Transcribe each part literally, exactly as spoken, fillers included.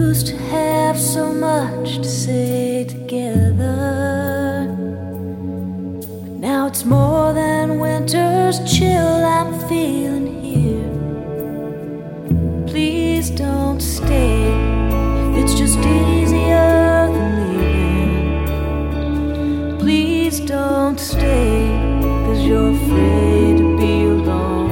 used to have so much to say together, but now it's more than winter's chill I'm feeling here. Please don't stay if it's just easier than leaving. Please don't stay 'cause you're afraid to be alone.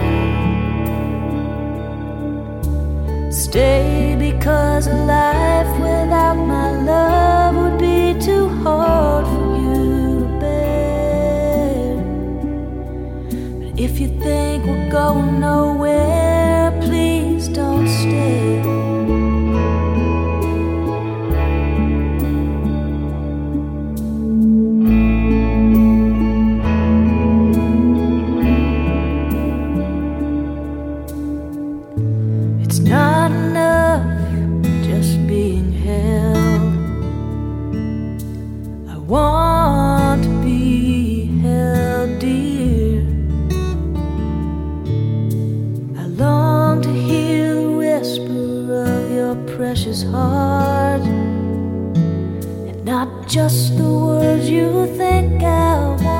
Stay because a life without my love would be too hard for you to bear. But if you think we're going nowhere, please don't stay. It's not enough just being held. I want to be held dear. I long to hear the whisper of your precious heart, and not just the words you think I want.